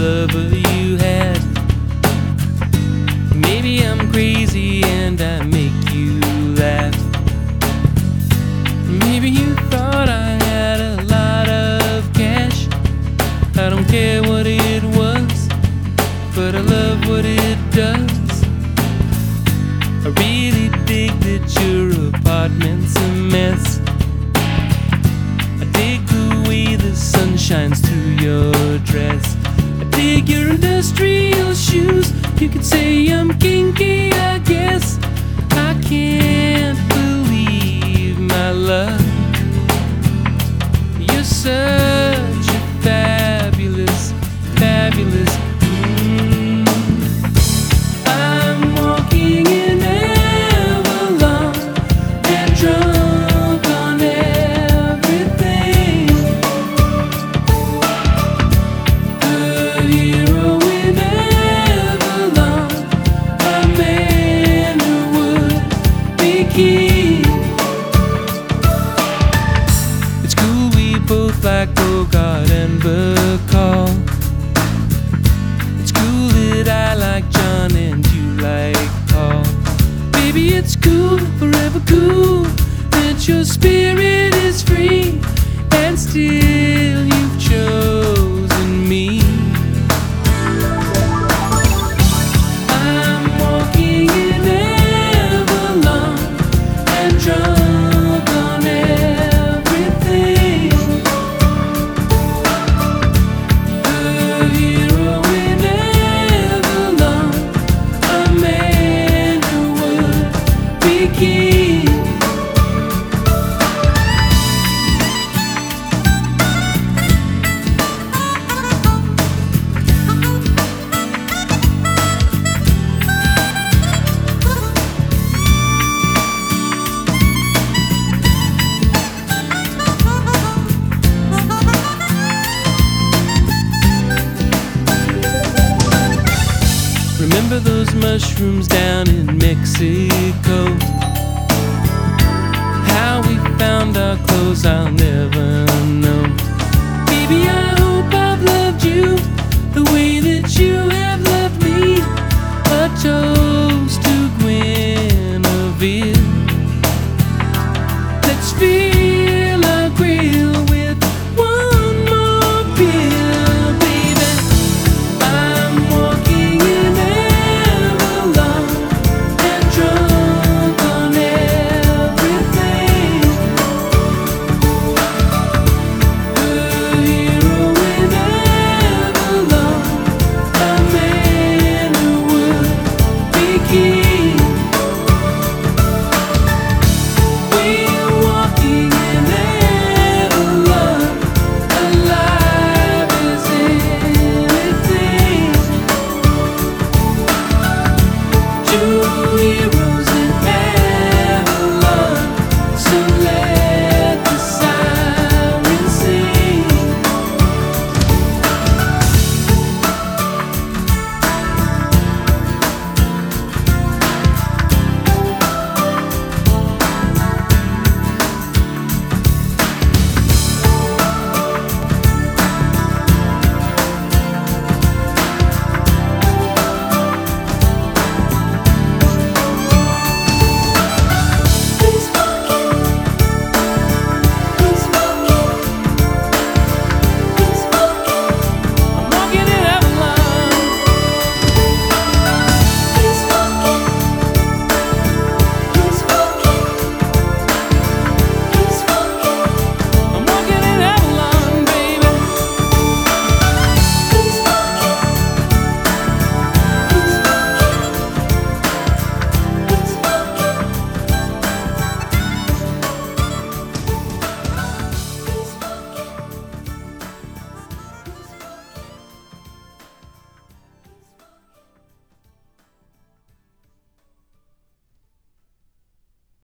lover you had. Maybe I'm crazy and I make you laugh. Maybe you thought I had a lot of cash. I don't care what it was, but I love what it does. I really dig that your apartment's a mess. I dig the way the sun shines through your dress. I dig your industrial shoes. You could say I'm kinky, I guess. I can't believe my luck. You're such a fabulous, fabulous. I'm walking in Avalon and drunk on everything. A hero in Avalon, a man who would be king. It's cool we both like Bogart and Bacall. It's cool that I like John and you like Paul. Baby, it's cool, forever cool, that your spirit is free, and still you've chosen me. I'm walking in Avalon and drunk on everything. A hero in Avalon, a man who would be king. Remember those mushrooms down in Mexico? How we found our clothes, I'll never know. Baby, I